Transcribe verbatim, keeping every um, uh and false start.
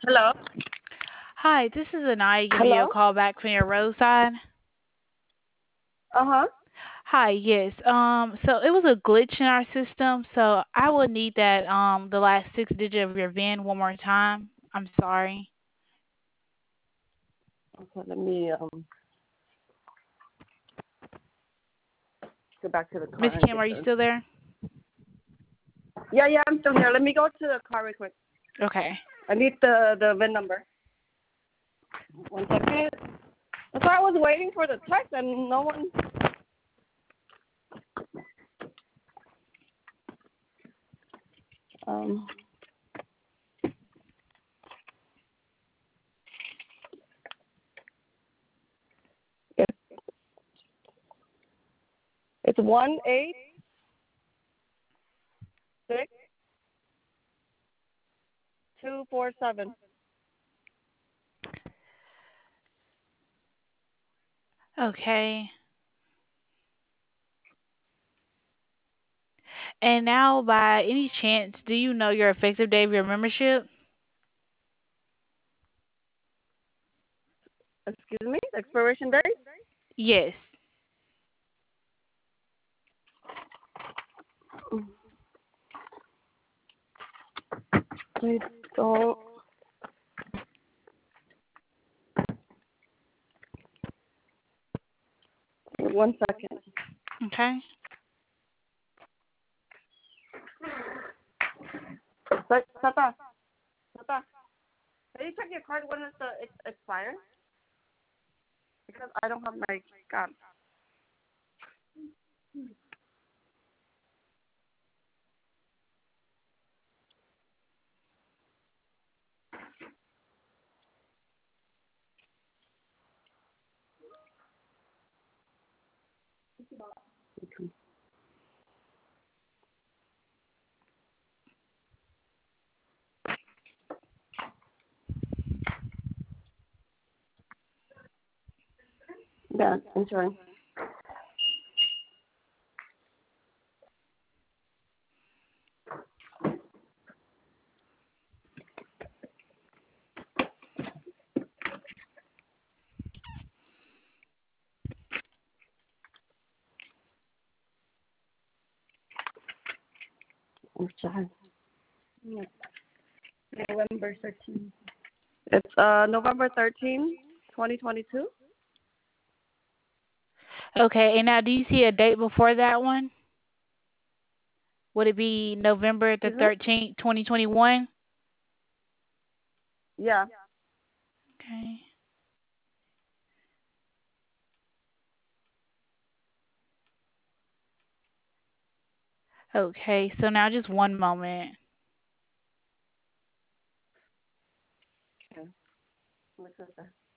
Hello? Hi, this is Anaya giving you a Hello? call back from your roadside. Uh-huh. Hi, yes. Um, so it was a glitch in our system, so I will need that um the last six digit of your V I N one more time. I'm sorry. Okay, let me um go back to the Miss car and Kim, get are you this. still there? Yeah, yeah, I'm still here. Let me go to the car real quick. Okay. I need the the V I N number. One second. That's why I was waiting for the text and no one. Um, it's, it's one eight six two four seven. Okay. And now, by any chance, do you know your effective date of your membership? Excuse me, expiration date. Yes. Please don't. One second. Okay. But Tata, Tata, can you check your card when it's uh, it expires? Because I don't have my card. Yeah, insurance. Insurance. November thirteenth. It's uh November thirteenth, twenty twenty-two. Okay. And now, do you see a date before that one? Would it be November the Excuse me? thirteenth, twenty twenty-one? Yeah. Okay. Okay. So now, just one moment. Okay. Look at that.